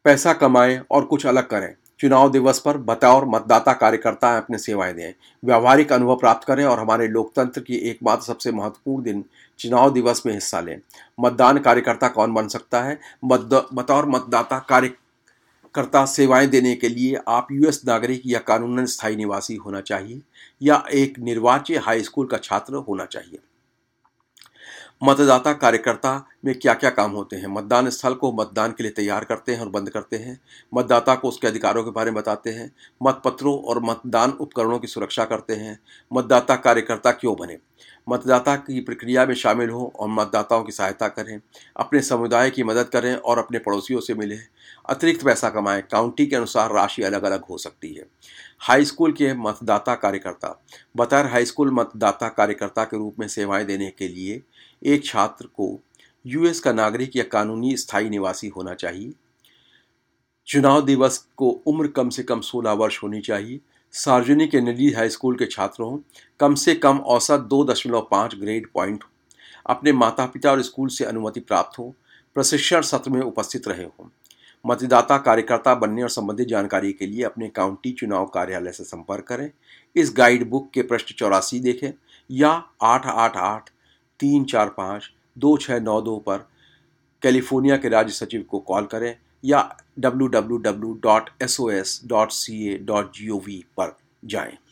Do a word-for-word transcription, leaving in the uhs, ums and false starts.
पैसा कमाएं और कुछ अलग करें। चुनाव दिवस पर बतौर मतदाता कार्यकर्ता अपनी सेवाएं दें, व्यावहारिक अनुभव प्राप्त करें और हमारे लोकतंत्र की एकमात्र सबसे महत्वपूर्ण दिन चुनाव दिवस में हिस्सा लें। मतदान कार्यकर्ता कौन बन सकता है? मत बतौर मतदाता कार्यकर्ता सेवाएं देने के लिए आप यूएस नागरिक या कानूनन स्थायी निवासी होना चाहिए या एक निर्वाचित हाई स्कूल का छात्र होना चाहिए। मतदाता कार्यकर्ता में क्या क्या काम होते हैं? मतदान स्थल को मतदान के लिए तैयार करते हैं और बंद करते हैं। मतदाता को उसके अधिकारों के बारे में बताते हैं। मतपत्रों और मतदान उपकरणों की सुरक्षा करते हैं। मतदाता कार्यकर्ता क्यों बने? मतदाता की प्रक्रिया में शामिल हों और मतदाताओं की सहायता करें, अपने समुदाय की मदद करें और अपने पड़ोसियों से मिलें। अतिरिक्त पैसा कमाएं। काउंटी के अनुसार राशि अलग अलग हो सकती है। हाई स्कूल के मतदाता कार्यकर्ता बतौर हाई स्कूल मतदाता कार्यकर्ता के रूप में सेवाएं देने के लिए एक छात्र को यूएस का नागरिक या कानूनी स्थायी निवासी होना चाहिए। चुनाव दिवस को उम्र कम से कम सोलह वर्ष होनी चाहिए। सार्वजनिक या निजी हाई स्कूल के छात्र हों। कम से कम औसत दो दशमलव पाँच ग्रेड पॉइंट हो। अपने माता पिता और स्कूल से अनुमति प्राप्त हो। प्रशिक्षण सत्र में उपस्थित रहे हों। मतदाता कार्यकर्ता बनने और संबंधित जानकारी के लिए अपने काउंटी चुनाव कार्यालय से संपर्क करें। इस गाइड बुक के पृष्ठ चौरासी देखें या आठ आठ आठ तीन चार पाँच दो छः नौ दो पर कैलिफोर्निया के राज्य सचिव को कॉल करें या W W W dot S O S dot C A dot G O V पर जाएं।